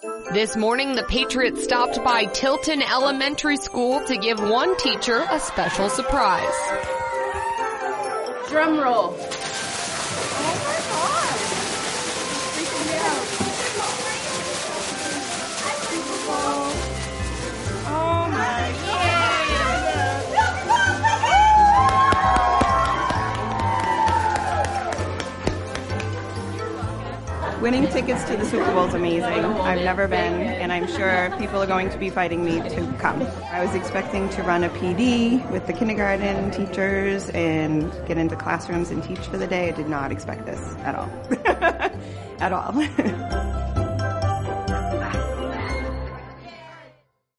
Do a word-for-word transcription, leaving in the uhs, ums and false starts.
This morning, the Patriots stopped by Tilton Elementary School to give one teacher a special surprise. Drum roll. Winning tickets to the Super Bowl is amazing. I've never been, and I'm sure people are going to be fighting me to come. I was expecting to run a P D with the kindergarten teachers and get into classrooms and teach for the day. I did not expect this at all. At all.